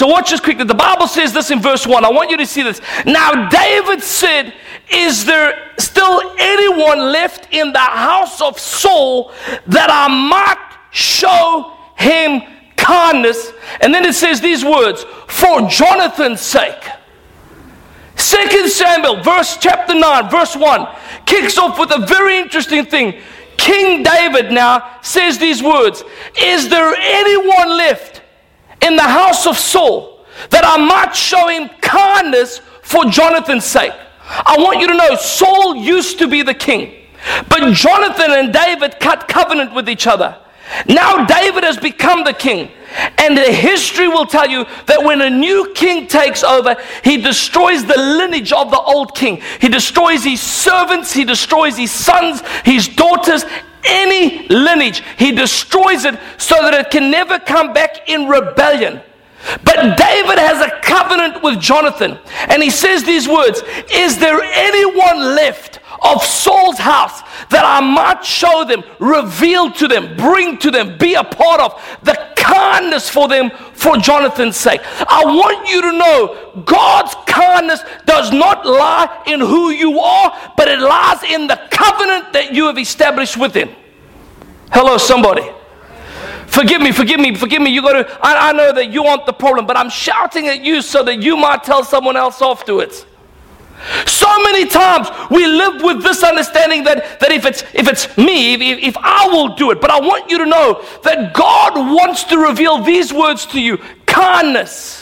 So watch this quickly. The Bible says this in verse 1. I want you to see this. Now David said, is there still anyone left in the house of Saul that I might show him kindness? And then it says these words, for Jonathan's sake. 2 Samuel, chapter 9, verse 1, kicks off with a very interesting thing. King David now says these words, is there anyone left in the house of Saul that I might show him kindness for Jonathan's sake? I want you to know, Saul used to be the king, but Jonathan and David cut covenant with each other. Now David has become the king, and the history will tell you that when a new king takes over, he destroys the lineage of the old king. He destroys his servants, he destroys his sons, his daughters, any lineage. He destroys it so that it can never come back in rebellion. But David has a covenant with Jonathan, and he says these words, is there anyone left of Saul's house that I might show them, reveal to them, bring to them, be a part of the kindness for them for Jonathan's sake? I want you to know God's kindness does not lie in who you are, but it lies in the covenant that you have established with him. Hello, somebody. Forgive me. You got to. I know that you aren't the problem, but I'm shouting at you so that you might tell someone else afterwards. So many times we live with this understanding that if it's me, if I will do it. But I want you to know that God wants to reveal these words to you: kindness.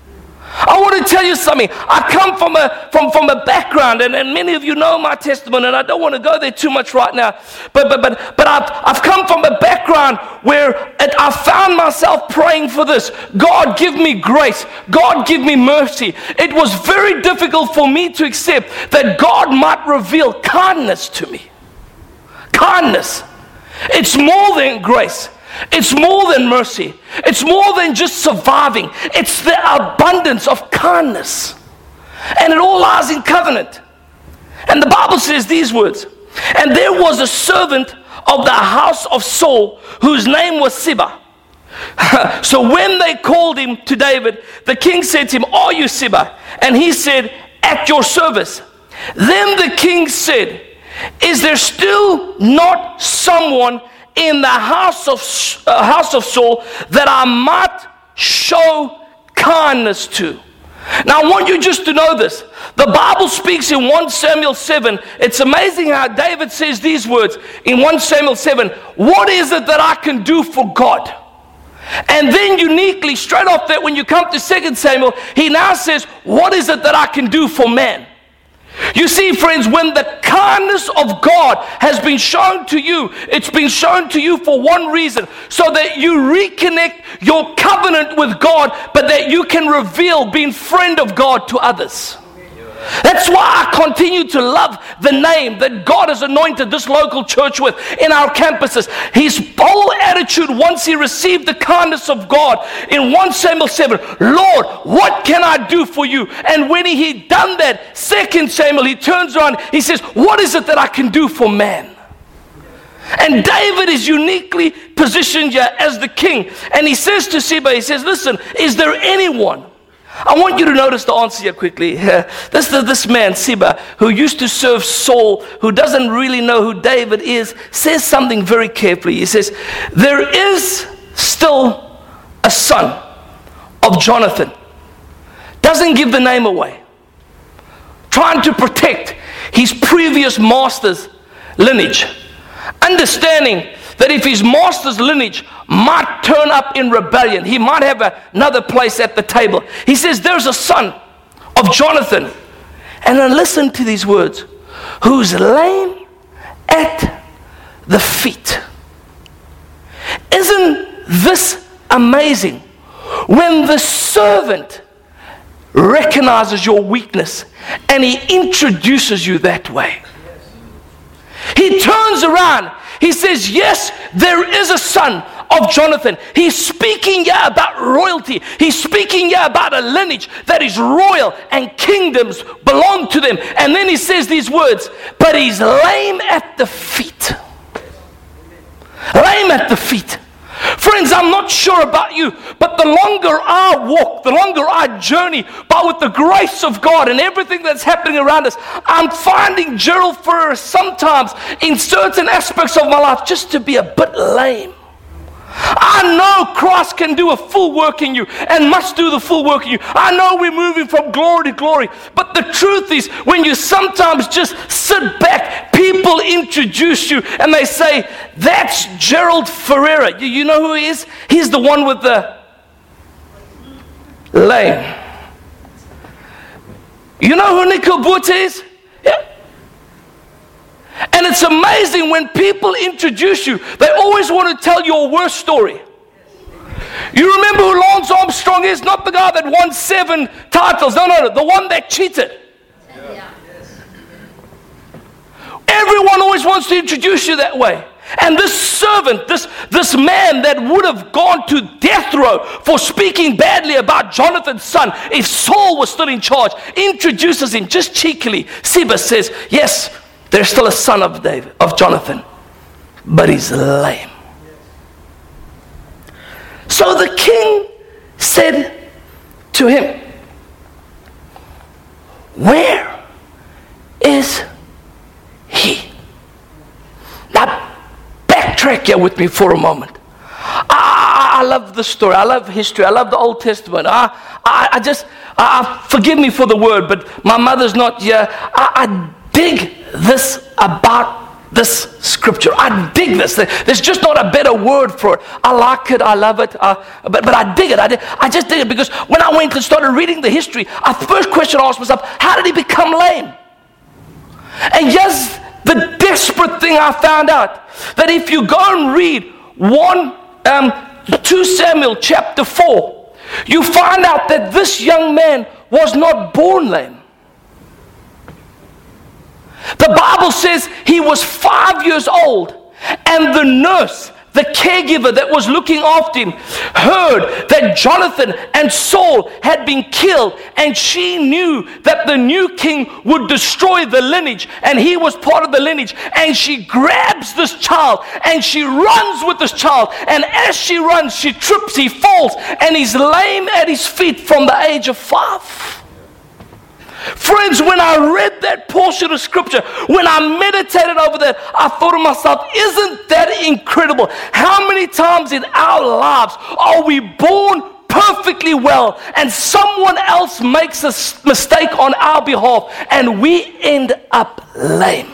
I want to tell you something. I come from a background, and many of you know my testimony, and I don't want to go there too much right now. But I've come from a background where I found myself praying for this. God, give me grace. God, give me mercy. It was very difficult for me to accept that God might reveal kindness to me. Kindness. It's more than grace. It's more than mercy. It's more than just surviving. It's the abundance of kindness. And it all lies in covenant. And the Bible says these words, and there was a servant of the house of Saul whose name was Ziba. So when they called him to David, the king said to him, are you Ziba? And he said, at your service. Then the king said, is there still not someone in the house of Saul that I might show kindness to? Now I want you just to know this. The Bible speaks in 1 Samuel 7. It's amazing how David says these words in 1 Samuel 7. What is it that I can do for God? And then uniquely, straight off that, when you come to 2 Samuel, he now says, what is it that I can do for man? You see, friends, when the kindness of God has been shown to you, it's been shown to you for one reason, so that you reconnect your covenant with God, but that you can reveal being friend of God to others. That's why I continue to love the name that God has anointed this local church with in our campuses. His whole attitude once he received the kindness of God in 1 Samuel 7, Lord, what can I do for you? And when he done that, 2 Samuel, he turns around, he says, what is it that I can do for man? And David is uniquely positioned here as the king. And he says to Ziba, he says, listen, is there anyone? I want you to notice the answer here quickly. This man, Ziba, who used to serve Saul, who doesn't really know who David is, says something very carefully. He says, there is still a son of Jonathan. Doesn't give the name away. Trying to protect his previous master's lineage. Understanding that if his master's lineage might turn up in rebellion, he might have another place at the table. He says there's a son of Jonathan, and then listen to these words, who's lame at the feet. Isn't this amazing? When the servant recognizes your weakness and he introduces you that way. He turns around. He says, yes, there is a son of Jonathan. He's speaking here about royalty. He's speaking here about a lineage that is royal and kingdoms belong to them. And then he says these words, but he's lame at the feet. Lame at the feet. Friends, I'm not sure about you, but the longer I walk, the longer I journey, but with the grace of God and everything that's happening around us, I'm finding Gerald Ferrer sometimes in certain aspects of my life just to be a bit lame. I know Christ can do a full work in you and must do the full work in you. I know we're moving from glory to glory. But the truth is, when you sometimes just sit back, people introduce you and they say, that's Gerald Ferreira. You know who he is? He's the one with the lame. You know who Nico Boete is? Yeah. And it's amazing when people introduce you, they always want to tell your worst story. You remember who Lance Armstrong is? Not the guy that won 7 titles. No, the one that cheated. Yeah. Everyone always wants to introduce you that way. And this servant, this man that would have gone to death row for speaking badly about Jonathan's son, if Saul was still in charge, introduces him just cheekily. Siba says, yes, there's still a son of David, of Jonathan, but he's lame. So the king said to him, where is he? Now backtrack here with me for a moment. I love the story. I love history. I love the Old Testament. Forgive me for the word, but my mother's not here. I dig this about this scripture. I dig this. There's just not a better word for it. I like it. I love it. But I dig it. I just dig it because when I went and started reading the history, the first question I asked myself, how did he become lame? And yes, the desperate thing I found out, that if you go and read 2 Samuel chapter 4, you find out that this young man was not born lame. The Bible says he was 5 years old, and the nurse, the caregiver that was looking after him, heard that Jonathan and Saul had been killed, and she knew that the new king would destroy the lineage, and he was part of the lineage. And she grabs this child and she runs with this child, and as she runs, she trips, he falls, and he's lame at his feet from the age of 5. Friends, when I read that portion of scripture, when I meditated over that, I thought to myself, isn't that incredible? How many times in our lives are we born perfectly well and someone else makes a mistake on our behalf and we end up lame?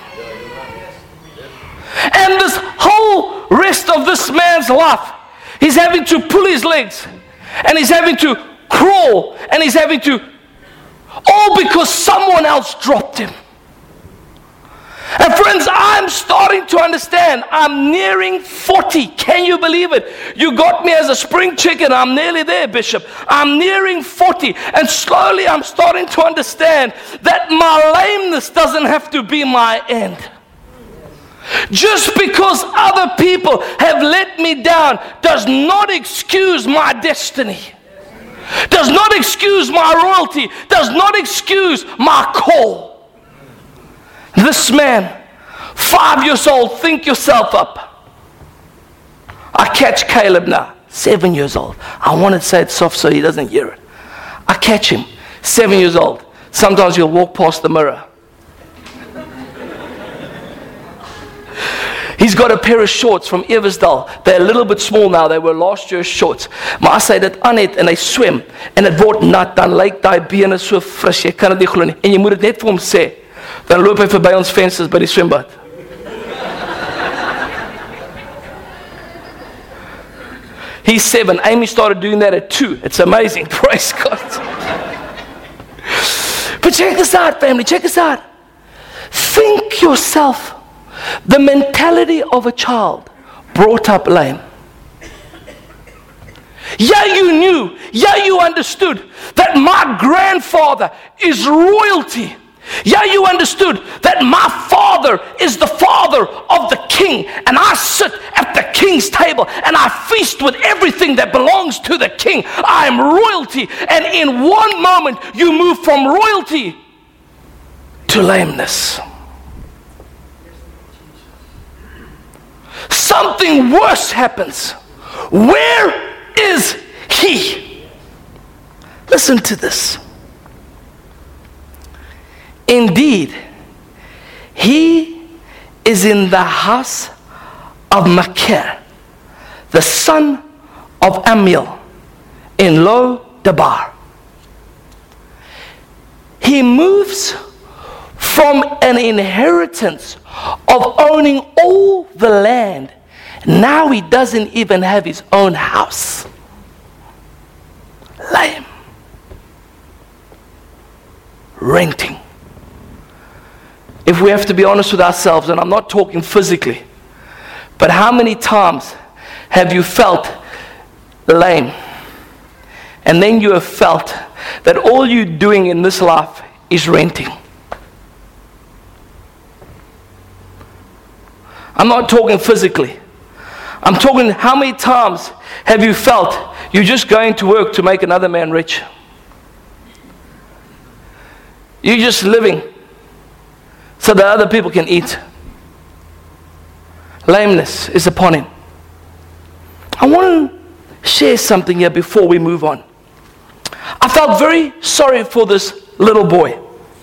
And this whole rest of this man's life, he's having to pull his legs and he's having to crawl and he's having to, all because someone else dropped him. And friends, I'm starting to understand. I'm nearing 40. Can you believe it? You got me as a spring chicken. I'm nearly there, Bishop. I'm nearing 40. And slowly I'm starting to understand that my lameness doesn't have to be my end. Just because other people have let me down does not excuse my destiny. Does not excuse my royalty, does not excuse my call. This man, 5 years old, think yourself up. I catch Caleb now, 7 years old. I want to say it soft so he doesn't hear it. I catch him, 7 years old. Sometimes he'll walk past the mirror. He's got a pair of shorts from Eversdal. They're a little bit small now. They were last year's shorts. Maar as hy dit aan het en hy swem en dit word nat, dan lyk daai bene so fris. Jy kan dit nie glo nie. En jy moet dit net vir hom sê. Dan loop hy verby ons vensters by die swembad. He's 7. Amy started doing that at 2. It's amazing. Praise God. But check this out, family. Check this out. Think yourself. The mentality of a child brought up lame. Yeah, you knew, yeah, you understood that my grandfather is royalty. Yeah, you understood that my father is the father of the king, and I sit at the king's table and I feast with everything that belongs to the king. I am royalty, and in one moment you move from royalty to lameness. Something worse happens Where is he? Listen to this. Indeed, he is in the house of Machir, the son of Amiel, in Lo-debar. He moves from an inheritance of owning all the land. Now he doesn't even have his own house. Lame. Renting. If we have to be honest with ourselves, and I'm not talking physically, but how many times have you felt lame? And then you have felt that all you're doing in this life is renting. I'm not talking physically. I'm talking how many times have you felt you're just going to work to make another man rich? You're just living so that other people can eat. Lameness is upon him. I want to share something here before we move on. I felt very sorry for this little boy.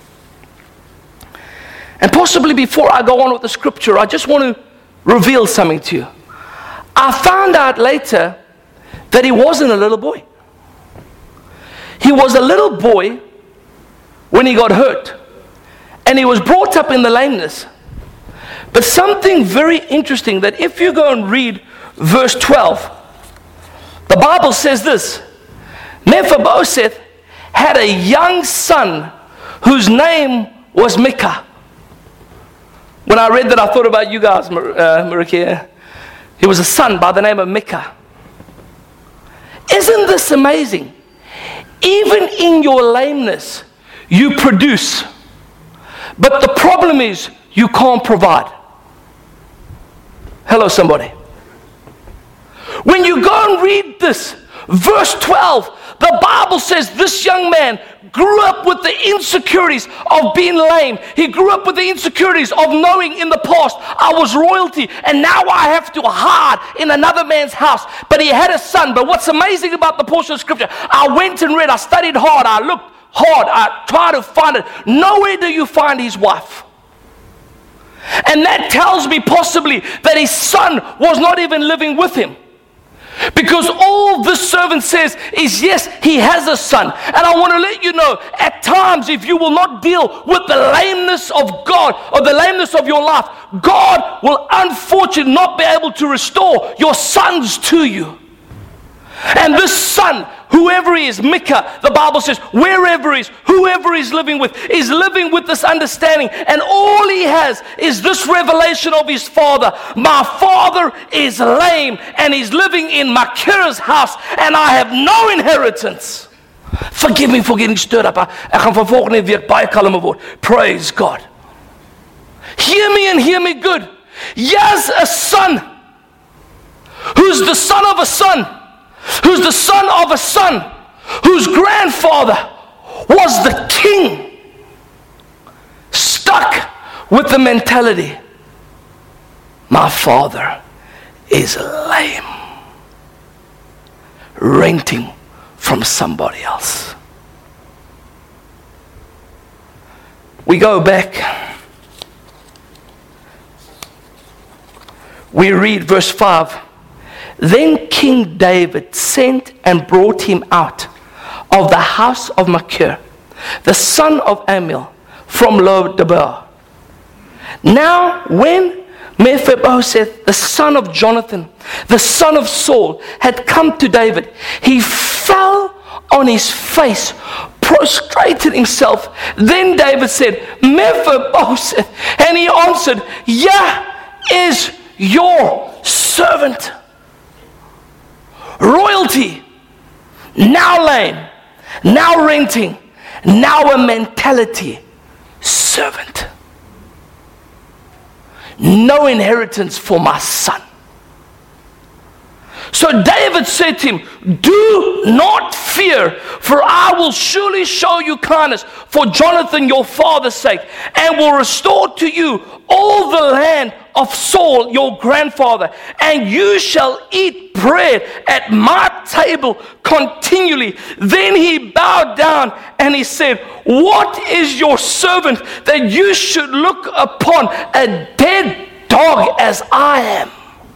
And possibly before I go on with the scripture, I just want to reveal something to you. I found out later that he wasn't a little boy. He was a little boy when he got hurt. And he was brought up in the lameness. But something very interesting, that if you go and read verse 12, the Bible says this: Mephibosheth had a young son whose name was Micah. When I read that, I thought about you guys, Marikia. He was a son by the name of Micah. Isn't this amazing? Even in your lameness, you produce. But the problem is, you can't provide. Hello, somebody. When you go and read this, verse 12, the Bible says this young man grew up with the insecurities of being lame. He grew up with the insecurities of knowing in the past, I was royalty and now I have to hide in another man's house. But he had a son. But what's amazing about the portion of scripture, I went and read, I studied hard, I looked hard, I tried to find it. Nowhere do you find his wife. And that tells me possibly that his son was not even living with him. Because all this servant says is, yes, he has a son. And I want to let you know, at times, if you will not deal with the lameness of God or the lameness of your life, God will unfortunately not be able to restore your sons to you. And this son, whoever he is, Micah, the Bible says, wherever he is, whoever he's living with, is living with this understanding. And all he has is this revelation of his father. My father is lame and he's living in Machir's house and I have no inheritance. Forgive me for getting stirred up. Ek gaan van volgende week baie kalmer word. Praise God. Hear me and hear me good. Yes, a son who's the son of a son, who's the son of a son, whose grandfather was the king, stuck with the mentality, my father is lame, renting from somebody else. We go back. We read verse 5. Then King David sent and brought him out of the house of Machir, the son of Amiel, from Lo-debar. Now when Mephibosheth, the son of Jonathan, the son of Saul, had come to David, he fell on his face, prostrated himself. Then David said, Mephibosheth, and he answered, Yah is your servant. Royalty, now lame, now renting, now a mentality, servant. No inheritance for my son. So David said to him, do not fear, for I will surely show you kindness for Jonathan your father's sake, and will restore to you all the land of Saul your grandfather, and you shall eat bread at my table continually. Then he bowed down and he said, what is your servant that you should look upon a dead dog as I am?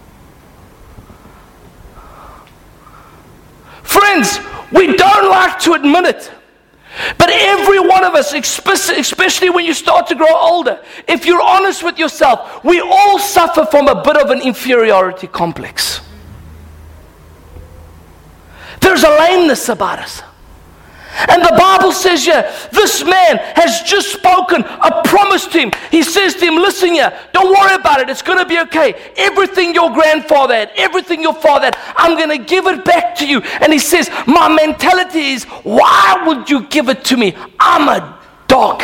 Friends, we don't like to admit it, but every one of us, especially when you start to grow older, if you're honest with yourself, we all suffer from a bit of an inferiority complex. There's a lameness about us. And the Bible says here, this man has just spoken a promise to him. He says to him, listen here, don't worry about it. It's going to be okay. Everything your grandfather had, everything your father had, I'm going to give it back to you. And he says, my mentality is, why would you give it to me? I'm a dog.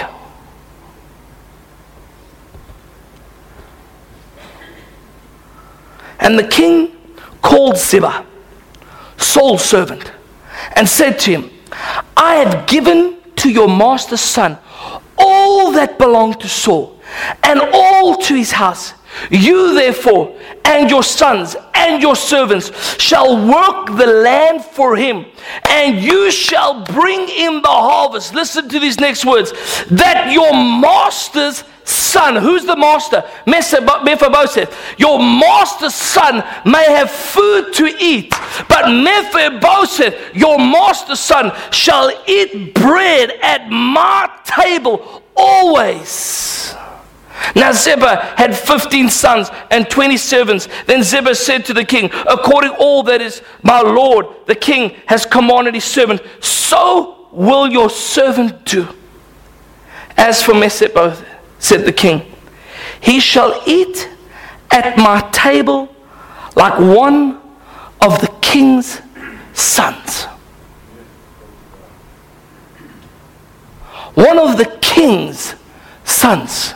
And the king called Ziba, Saul's servant, and said to him, I have given to your master's son all that belonged to Saul, and all to his house. You therefore and your sons and your servants shall work the land for him, and you shall bring in the harvest. Listen to these next words. That your master's son, who's the master? Mephibosheth. Your master's son may have food to eat, but Mephibosheth, your master's son, shall eat bread at my table always. Now Ziba had 15 sons and 20 servants. Then Ziba said to the king, according all that is my lord the king has commanded his servant, so will your servant do. As for Mephibosheth, said the king, he shall eat at my table like one of the king's sons. One of the king's sons.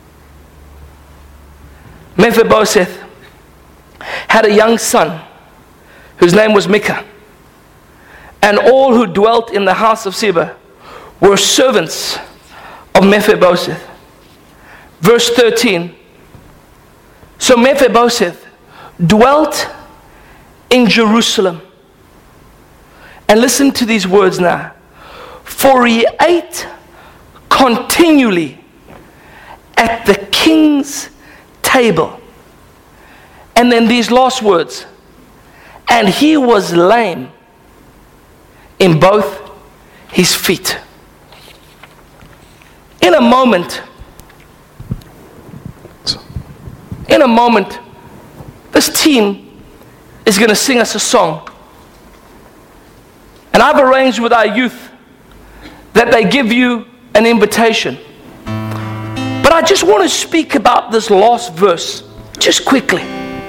Mephibosheth had a young son whose name was Micah, and all who dwelt in the house of Ziba were servants of Mephibosheth. Verse 13. So Mephibosheth dwelt in Jerusalem. And listen to these words now. For he ate continually at the king's table. And then these last words. And he was lame in both his feet. In a moment, this team is going to sing us a song. And I've arranged with our youth that they give you an invitation. But I just want to speak about this last verse, just quickly.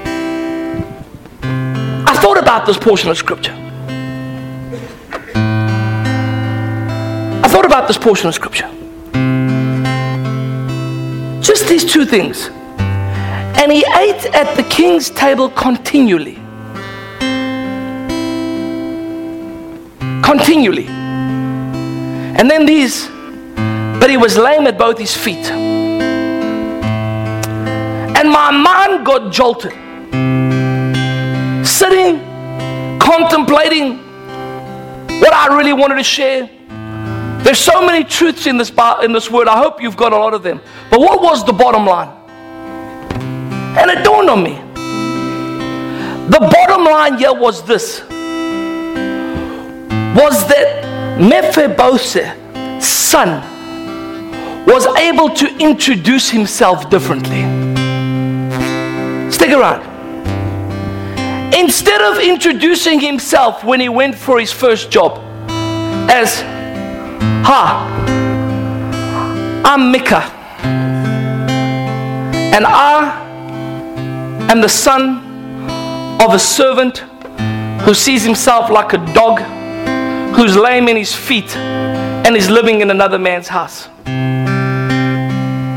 I thought about this portion of scripture. Just these two things. And he ate at the king's table continually. And then these, but he was lame at both his feet. And my mind got jolted. Sitting, contemplating what I really wanted to share. There's so many truths in this word. I hope you've got a lot of them. But what was the bottom line? And it dawned on me. The bottom line here was this. Was that Mephibosheth's son was able to introduce himself differently. Stick around. Instead of introducing himself when he went for his first job as, I'm Micah, and I am the son of a servant who sees himself like a dog, who's lame in his feet and is living in another man's house.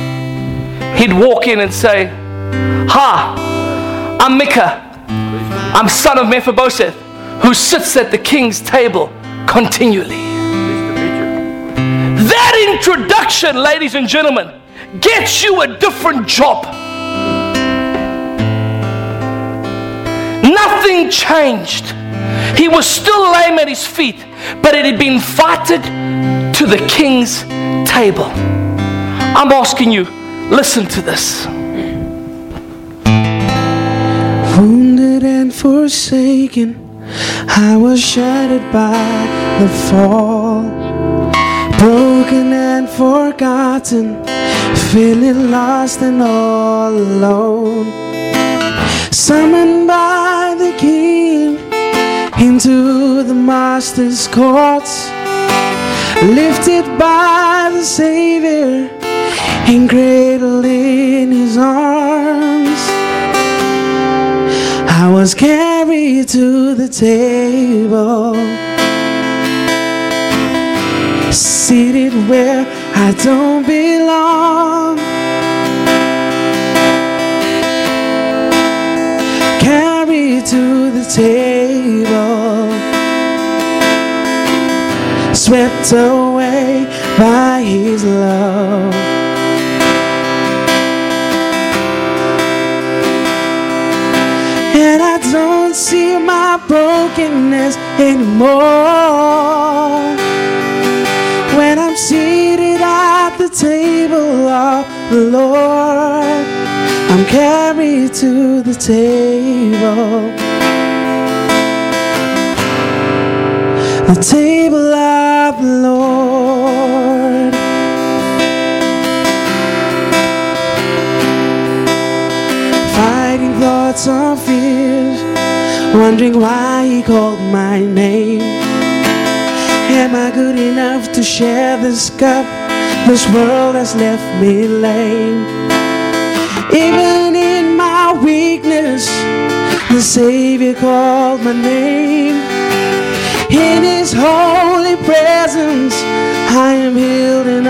He'd walk in and say, I'm Micah, I'm son of Mephibosheth, who sits at the king's table continually. That introduction, ladies and gentlemen, gets you a different job. Nothing changed. He was still lame at his feet, but it had been invited to the king's table. I'm asking you, listen to this. Wounded and forsaken, I was shattered by the fall. Broken and forgotten, feeling lost and all alone. Summoned by the king into the master's courts, lifted by the Savior and cradled in his arms. I was carried to the table, seated where I don't belong. Carried to the table, swept away by his love. And I don't see my brokenness anymore when I'm seated at the table of the Lord. I'm carried to the table, the table of the Lord. Fighting thoughts of fears, wondering why he called my name. Am I good enough to share this cup? This world has left me lame. Even in my weakness, the Savior called my name. In his holy presence, I am healed and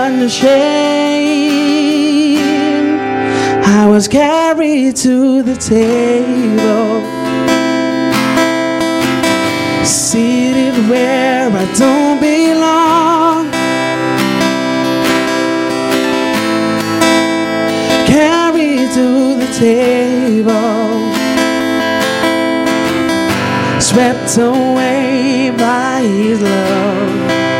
unashamed. I was carried to the table, seated where I don't belong. Carried to the table, swept away by his love.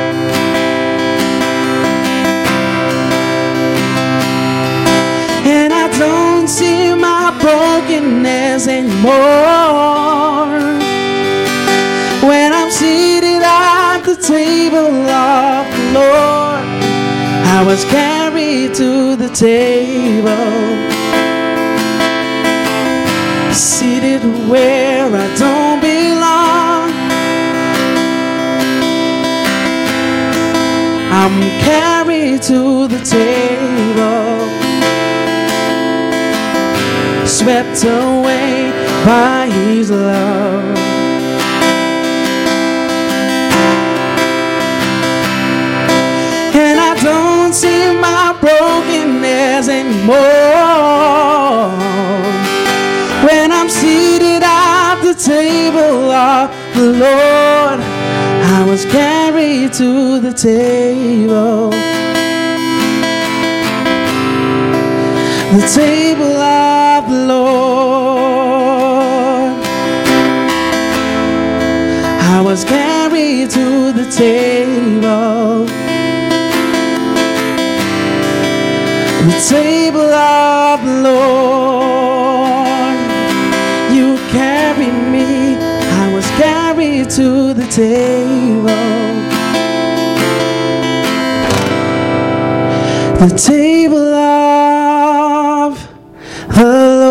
And I don't see my brokenness anymore when I'm seated at the table of the Lord. I was carried to the table, seated where I don't belong. I'm carried to the table, swept away by his love. And I don't see my brokenness anymore when I'm seated at the table of the Lord. I was carried to the table, the table of the Lord. I was carried to the table, the table of the Lord. You carried me, I was carried to the table, the table of the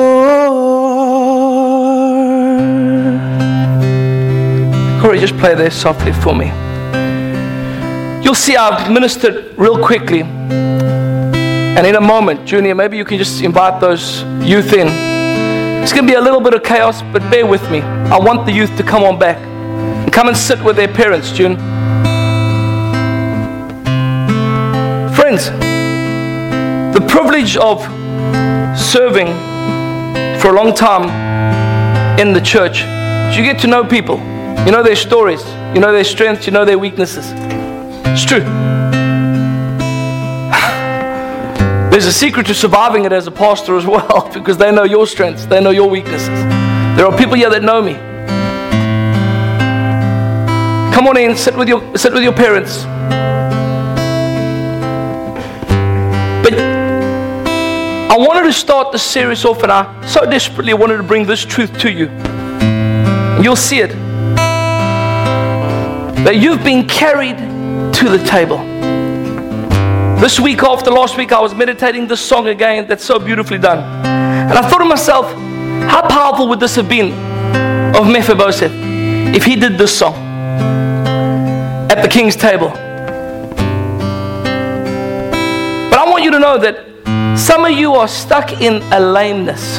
Lord. Corey, just play there softly for me. You'll see I've ministered real quickly. And in a moment, Junior, maybe you can just invite those youth in. It's going to be a little bit of chaos, but bear with me. I want the youth to come on back and come and sit with their parents, June. Friends, the privilege of serving for a long time in the church is you get to know people. You know their stories. You know their strengths. You know their weaknesses. It's true. There's a secret to surviving it as a pastor as well, because they know your strengths. They know your weaknesses. There are people here that know me. Come on in, sit with your parents. But I wanted to start this series off, and I so desperately wanted to bring this truth to you. You'll see it. That you've been carried to the table. This week after last week, I was meditating this song again that's so beautifully done. And I thought to myself, how powerful would this have been of Mephibosheth if he did this song at the king's table? But I want you to know that some of you are stuck in a lameness.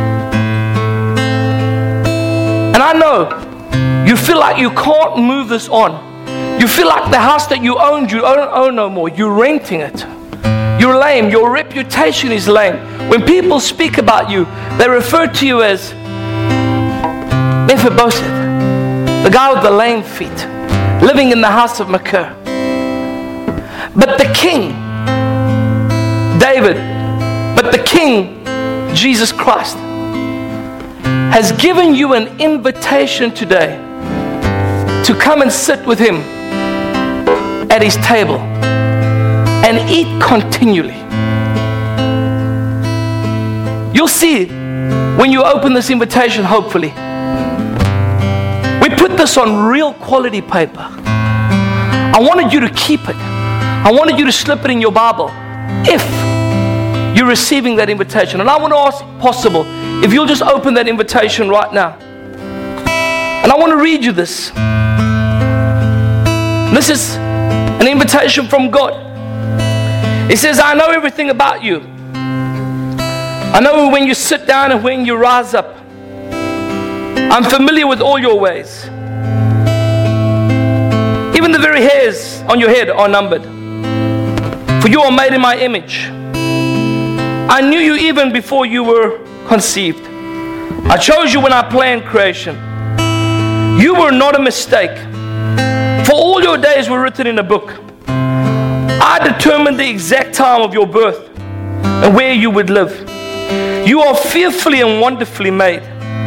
And I know you feel like you can't move this on. You feel like the house that you owned, you don't own no more. You're renting it. You're lame. Your reputation is lame. When people speak about you, they refer to you as Mephibosheth, the guy with the lame feet, living in the house of Machir. But the king, David, but the king, Jesus Christ, has given you an invitation today to come and sit with him at his table and eat continually. You'll see when you open this invitation, hopefully. We put this on real quality paper. I wanted you to keep it. I wanted you to slip it in your Bible if you're receiving that invitation. And I want to ask, possible, if you'll just open that invitation right now. And I want to read you this. This is an invitation from God. It says, I know everything about you. I know when you sit down and when you rise up. I'm familiar with all your ways. Even the very hairs on your head are numbered. For you are made in my image. I knew you even before you were conceived. I chose you when I planned creation. You were not a mistake. For all your days were written in a book. I determined the exact time of your birth and where you would live. You are fearfully and wonderfully made.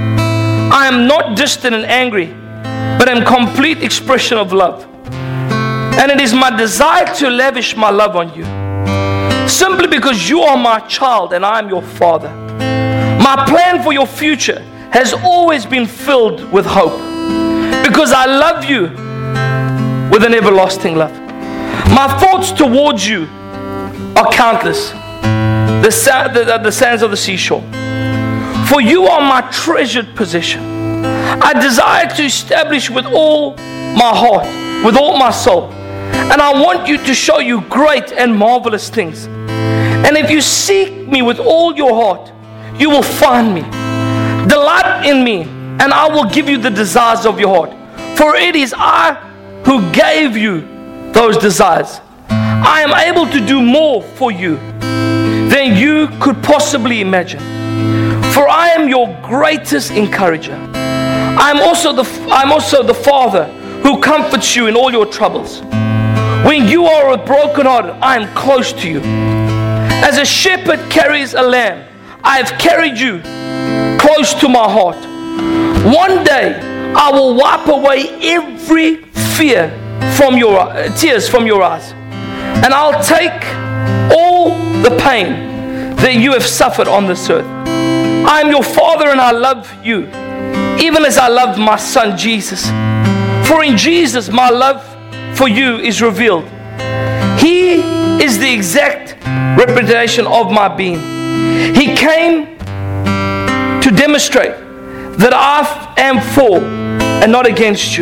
I am not distant and angry, but am complete expression of love. And it is my desire to lavish my love on you, simply because you are my child and I am your father. My plan for your future has always been filled with hope, because I love you with an everlasting love. My thoughts towards you are countless, the sands of the seashore. For you are my treasured possession. I desire to establish with all my heart, with all my soul. And I want you to show you great and marvelous things. And if you seek me with all your heart, you will find me. Delight in me, and I will give you the desires of your heart. For it is I who gave you those desires. I am able to do more for you than you could possibly imagine. For I am your greatest encourager. I'm also the Father who comforts you in all your troubles. When you are brokenhearted, I am close to you. As a shepherd carries a lamb, I have carried you close to my heart. One day I will wipe away every fear from your tears from your eyes, and I'll take all the pain that you have suffered on this earth. I am your Father and I love you, even as I loved my son Jesus. For in Jesus my love for you is revealed. He is the exact representation of my being. He came to demonstrate that I am for and not against you,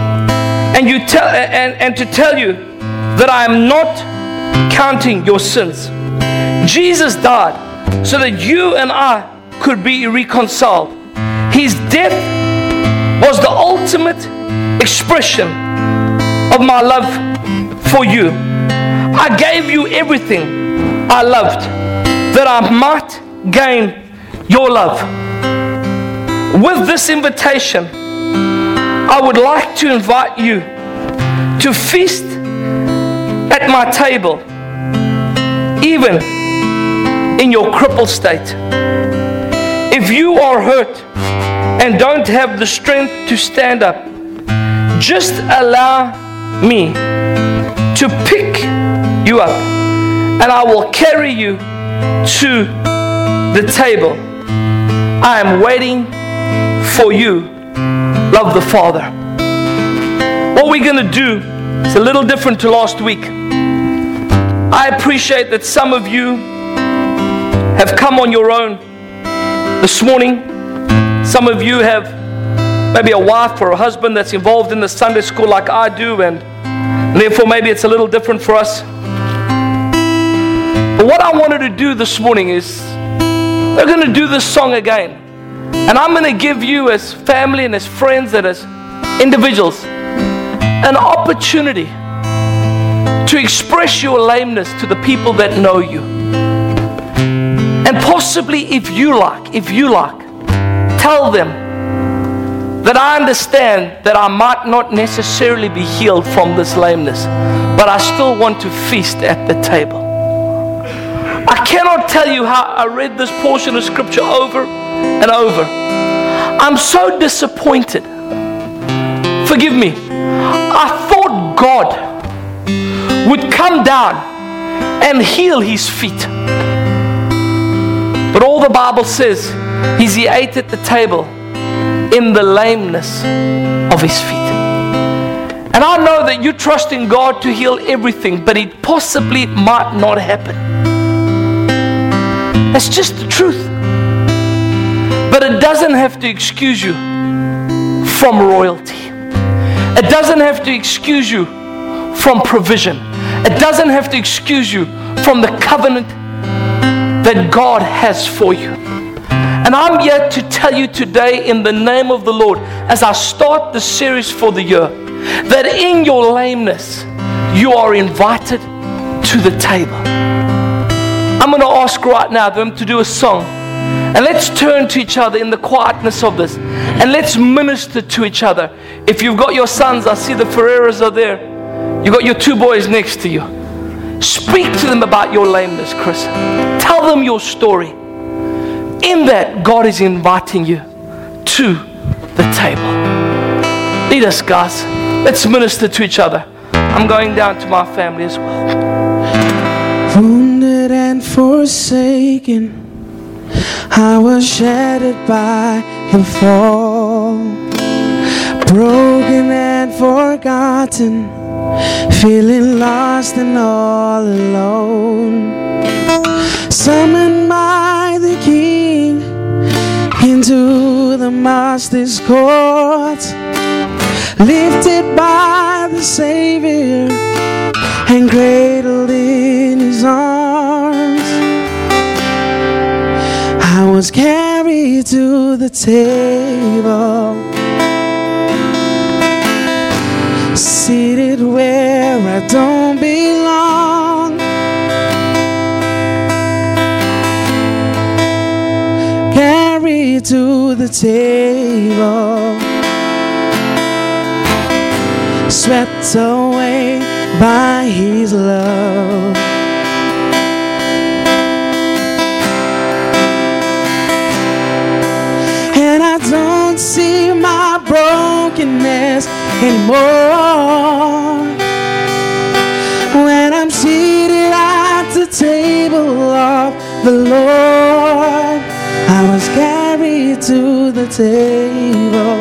and to tell you that I am not counting your sins. Jesus died so that you and I could be reconciled. His death was the ultimate expression of my love for you. I gave you everything I loved that I might gain your love. with this invitation, I would like to invite you to feast at my table, even in your crippled state. If you are hurt and don't have the strength to stand up, just allow me to pick you up, and I will carry you to the table. I am waiting for you. Love the Father. What we're going to do is a little different to last week. I appreciate that some of you have come on your own this morning. Some of you have maybe a wife or a husband that's involved in the Sunday school like I do, and therefore maybe it's a little different for us. But what I wanted to do this morning is we're going to do this song again. And I'm going to give you as family and as friends and as individuals an opportunity to express your lameness to the people that know you. And possibly if you like, tell them that I understand that I might not necessarily be healed from this lameness, but I still want to feast at the table. I cannot tell you how I read this portion of scripture over and over. I'm so disappointed. Forgive me. I thought God would come down and heal his feet. But all the Bible says is he ate at the table in the lameness of his feet. And I know that you trust in God to heal everything, but it possibly might not happen. That's just the truth. But it doesn't have to excuse you from royalty. It doesn't have to excuse you from provision. It doesn't have to excuse you from the covenant that God has for you. And I'm here to tell you today in the name of the Lord, as I start the series for the year, that in your lameness, you are invited to the table. I'm going to ask right now them to do a song. And let's turn to each other in the quietness of this. And let's minister to each other. If you've got your sons, I see the Ferreiras are there. You've got your two boys next to you. Speak to them about your lameness, Chris. Tell them your story. In that, God is inviting you to the table. Lead us, guys. Let's minister to each other. I'm going down to my family as well. Wounded and forsaken, I was shattered by the fall. Broken and forgotten, feeling lost and all alone. Summoned by the King into the Master's court, lifted by the Savior and cradled in his arms. I was carried to the table, seated where I don't belong. Carried to the table, swept away by his love. And I don't see my brokenness anymore when I'm seated at the table of the Lord. I was carried to the table,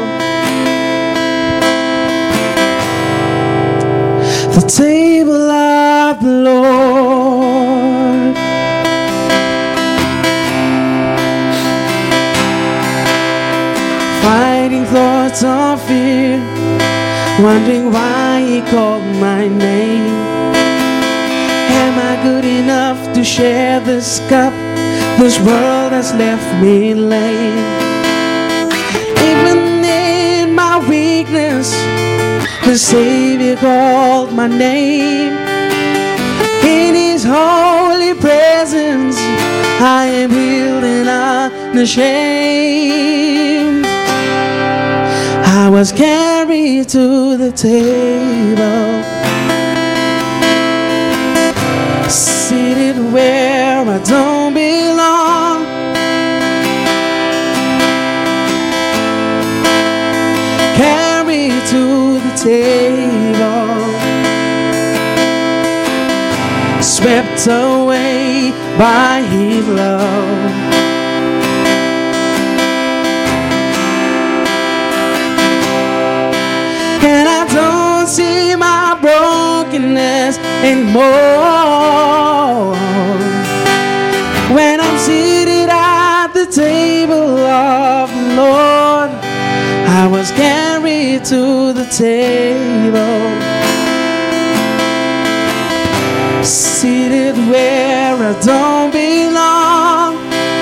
the table of the Lord. Fighting thoughts of fear, wondering why he called my name. Am I good enough to share this cup? This world has left me lame. Even in my weakness, the Savior called my name. In his holy presence, I am healed and unashamed. I was carried to the table, seated where I don't belong. Carried to the table, swept away by His love. And I don't see my brokenness anymore when I'm seated at the table of the Lord. I was carried to the table, seated where I don't belong.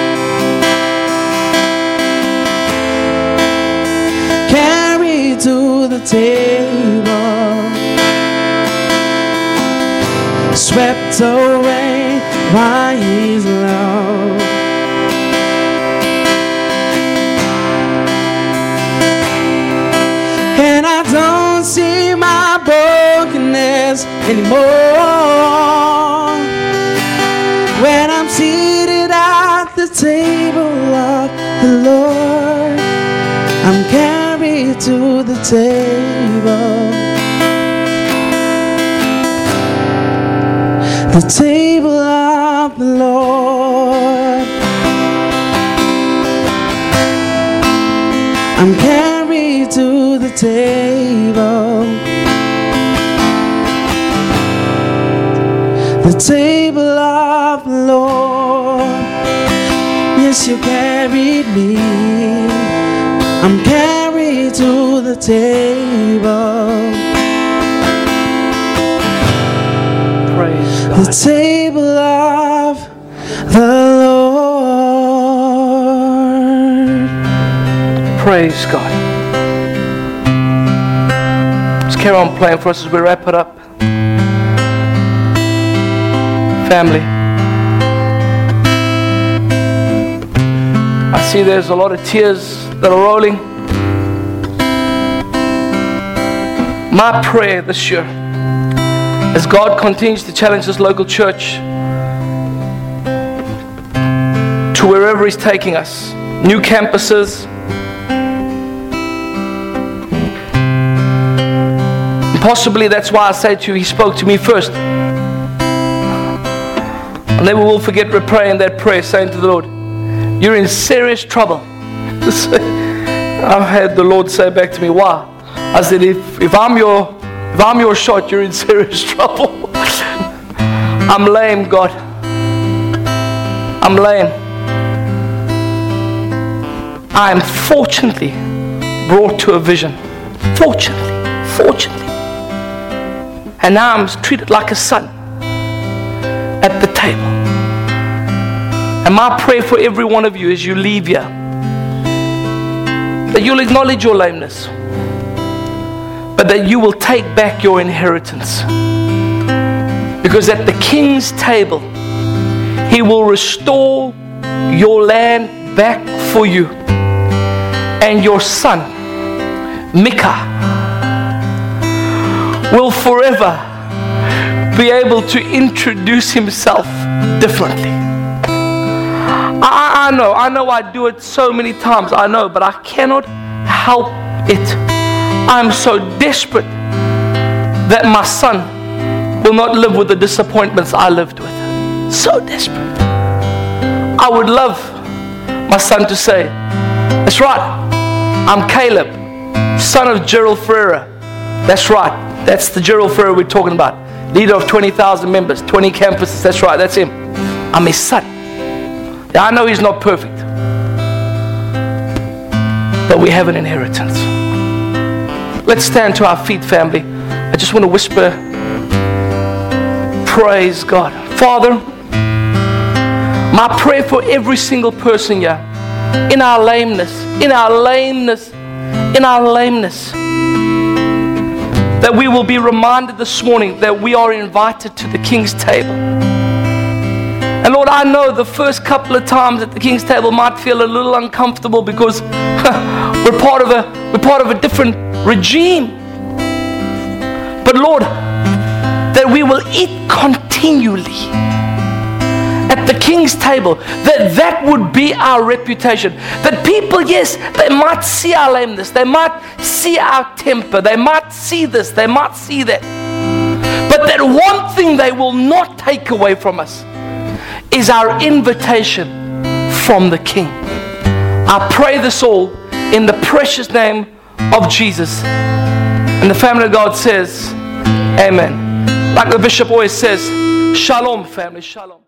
Carried to the table, swept away by His love. And I don't see my brokenness anymore when I'm seated at the table of the Lord. I'm carried to the table, the table of the Lord. I'm carried to the table, the table of the Lord. Yes, you carried me. I'm carried to the table, Praise God. the table of the Lord. Praise God. Let's carry on playing for us as we wrap it up. Family, I see there's a lot of tears that are rolling. My prayer this year, as God continues to challenge this local church to wherever He's taking us, new campuses, possibly that's why I say to you, He spoke to me first. I never will forget praying that prayer, saying to the Lord, you're in serious trouble. I've had the Lord say back to me, why? I said, if I'm your shot, you're in serious trouble. I'm lame, God. I'm lame. I am fortunately brought to a vision. Fortunately. And now I'm treated like a son at the table. And my prayer for every one of you as you leave here, that you'll acknowledge your lameness, but that you will take back your inheritance. Because at the King's table, He will restore your land back for you. And your son, Micah, will forever be able to introduce himself differently. I know I do it so many times, I know, but I cannot help it. I'm so desperate that my son will not live with the disappointments I lived with. So desperate. I would love my son to say, that's right, I'm Caleb, son of Gerald Ferreira. That's right, that's the Gerald Ferreira we're talking about. Leader of 20,000 members, 20 campuses, that's right, that's him. I'm his son. Now, I know he's not perfect, but we have an inheritance. Let's stand to our feet, family. I just want to whisper, praise God. Father, my prayer for every single person here, in our lameness, that we will be reminded this morning that we are invited to the King's table. And Lord, I know the first couple of times at the King's table might feel a little uncomfortable because we're part of a different regime. But Lord, that we will eat continually at the King's table, that would be our reputation. That people, yes, they might see our lameness, they might see our temper, they might see this, they might see that. But that one thing they will not take away from us is our invitation from the King. I pray this all in the precious name of Jesus. And the family of God says, Amen. Like the bishop always says, Shalom, family, Shalom.